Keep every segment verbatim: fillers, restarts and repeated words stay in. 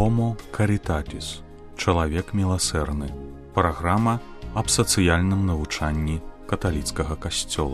Homo Caritatis. Чалавек міласэрны. Праграма аб сацыяльным навучанні каталіцкага касцёла.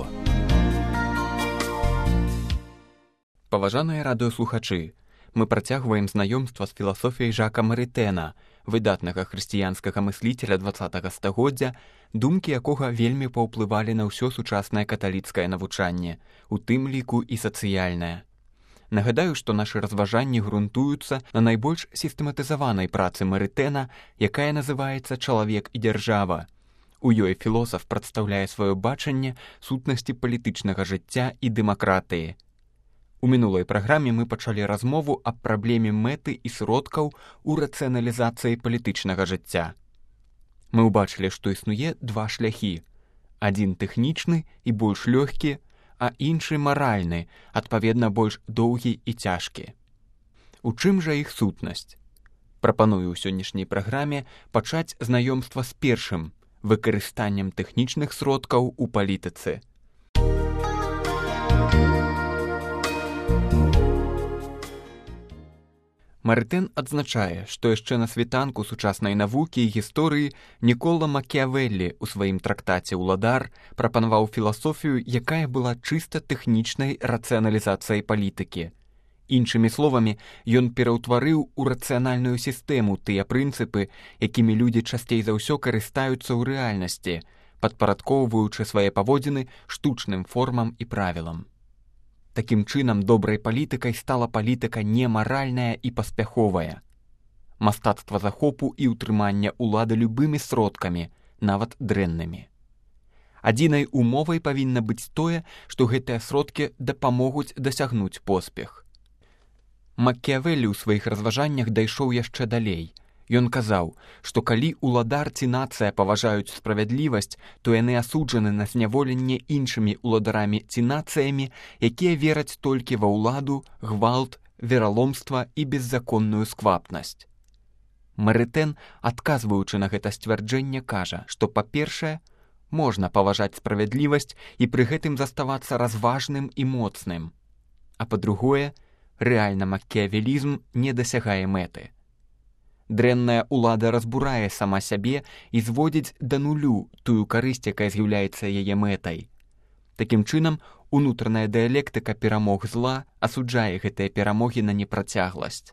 Паважаныя радыёслухачы, мы працягваем знаёмства з філасофіяй Жака Марытэна, выдатнага хрысціянскага мысліцеля дваццатага стагоддзя, думкі якога вельмі паўплывалі на ўсё сучаснае каталіцкае навучанне, у тым ліку і сацыяльнае. Нагадаю, што нашы разважанні грунтуюцца на найбольш сістэматызаванай працы Марытэна, якая называецца «Чалавек і дзяржава». У ёй філосаф прадстаўляе сваё бачанне сутнасці палітычнага жыцця і дэмакратыі. У мінулай праграме мы пачалі размову аб праблеме мэты і сродкаў у рацыяналізацыі палітычнага жыцця. Мы ўбачылі, што існуе два шляхі. Адзін тэхнічны і больш лёгкі, а іншы маральны, адпаведна больш доўгі і цяжкі. У чым жа іх сутнасць? Прапаную ў сённяшняй праграме пачаць знаёмства з першым выкарыстаннем тэхнічных сродкаў у палітыцы. Марытэн адзначае, што яшчэ на світанку сучаснай навукі і гісторыі Нікола Макіявеллі ў сваім трактаце «Уладар» прапанаваў філасофію, якая была чыста тэхнічнай рацыяналізацыяй палітыкі. Іншымі словамі, ён пераўтварыў у рацыянальную сістэму тыя прынцыпы, якімі людзі часцей за ўсё карыстаюцца ў рэальнасці, падпарадкоўваючы свае паводзіны штучным формам і правілам. Такім чынам, добрай палітыкай стала палітыка немаральная і паспяховая. Мастацтва захопу і ўтрымання ўлады любымі сродкамі, нават дрэннымі. Адзінай умовай павінна быць тое, што гэтыя сродкі дапамогуць дасягнуць поспех. Макіявеллі ў сваіх разважаннях дайшоў яшчэ далей. Ён казаў, што калі уладар ці нацыя паважаюць справядлівасць, то яны асуджаны на зняволенне іншымі уладарамі ці нацыямі, якія вераць толькі ва ўладу, гвалт, вераломства і беззаконную сквапнасць. Марытэн, адказваючы на гэта сцвярджэнне, кажа, што, па-першае, можна паважаць справядлівасць і пры гэтым заставацца разважным і моцным. А па-другое, рэальна макіявелізм не дасягае мэты. Дрэнная ўлада разбурае сама сябе і зводзіць да нулю тую карысць, якая з'яўляецца яе мэтай. Такім чынам, унутраная дыялектыка перамог зла асуджае гэтыя перамогі на непрацягласць.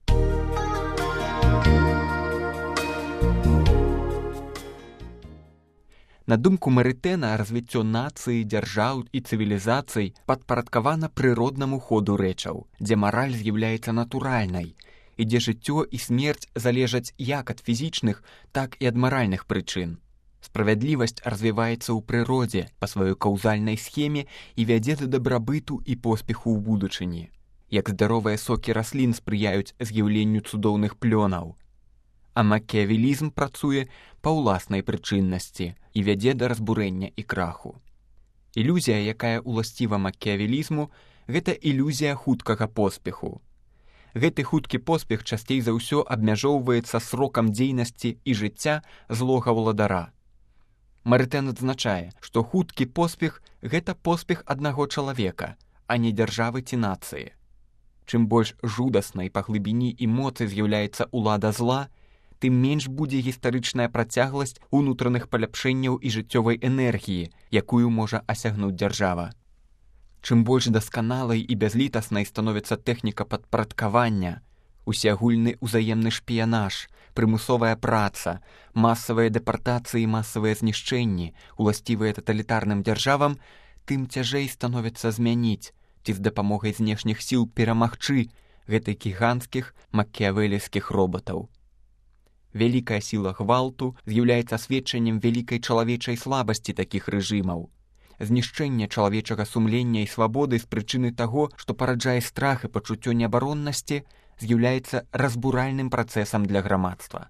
На думку Марытэна, развіццё нацыі, дзяржаў і цывілізацый падпарадкавана прыроднаму ходу рэчаў, дзе мараль з'яўляецца натуральнай, і дзе жыццё і смерць залежаць як ад фізічных, так і ад маральных прычын. Справядлівасць развіваецца ў прыродзе па сваёй каўзальнай схеме і вядзе да дабрабыту і поспеху ў будучыні. Як здаровыя сокі раслін спрыяюць з'яўленню цудоўных плёнаў. А макіявелізм працуе па ўласнай прычыннасці і вядзе да разбурэння і краху. Ілюзія, якая ўласціва макіявелізму, гэта ілюзія хуткага поспеху. Гэты хуткі поспех часцей за ўсё абмяжоўваецца срокам дзейнасці і жыцця злога ўладара. Марытэн адзначае, што хуткі поспех – гэта поспех аднаго чалавека, а не дзяржавы ці нацыі. Чым больш жудаснай па глыбіні і моцы з'яўляецца ўлада зла, тым менш будзе гістарычная працягласць унутраных паляпшэнняў і жыццёвай энергіі, якую можа асягнуць дзяржава. Чым больш дасканалай і бязлітаснай становіцца тэхніка падпарадкавання, усеагульны ўзаемны шпіянаж, прымусовая праца, масавыя дэпартацыі і масавыя знішчэнні, уласцівыя таталітарным дзяржавам, тым цяжэй становіцца змяніць ці з дапамогай знешніх сіл перамагчы гэтых гіганцкіх макіявеліўскіх робатаў. Вялікая сіла гвалту з'яўляецца сведчаннем вялікай чалавечай слабасці такіх рэжымаў. Знішчэнне чалавечага сумлення і свабоды з прычыны таго, што параджае страх і пачуццё неабароннасці, з'яўляецца разбуральным працэсам для грамадства.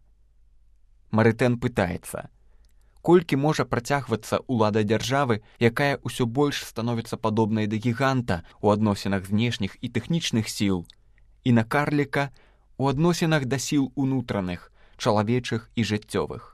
Марытэн пытаецца, колькі можа працягвацца ўлада дзяржавы, якая ўсё больш становіцца падобнай да гіганта ў адносінах знешніх і тэхнічных сіл, і на карліка ў адносінах да сіл унутраных, чалавечых і жыццёвых.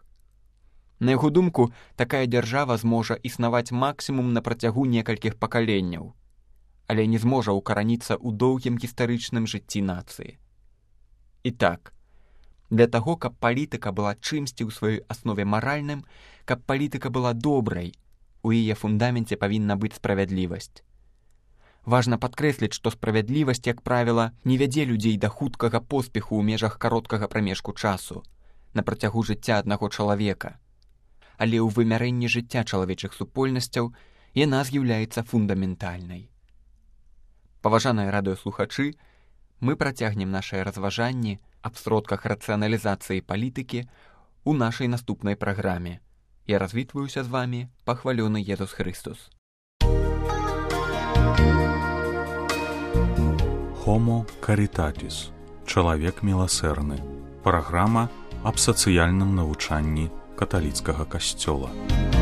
На яго думку, такая дзяржава зможа існаваць максімум на працягу некалькіх пакаленняў, але не зможа ўкараніцца ў доўгім гістарычным жыцці нацыі. І так, Для таго, каб палітыка была чымсьці ў сваёй аснове маральным, каб палітыка была добрай, у яе фундаменце павінна быць справядлівасць. Важна падкрэсліць, што справядлівасць, як правіла, не вядзе людзей да хуткага поспеху ў межах кароткага прамежку часу, на працягу жыцця аднаго чалавека. Але ў вымярэнні жыцця чалавечых супольнасцяў яна з'яўляецца фундаментальнай. Паважаныя радыёслухачы, мы працягнем нашыя разважанні аб сродках рацыяналізацыі палітыкі ў нашай наступнай праграме. Я развітваюся з вамі, пахвалёны Езус Христос. Homo Caritatis. Чалавек міласэрны. Праграма аб сацыяльным навучанні каталіцкага касцёла.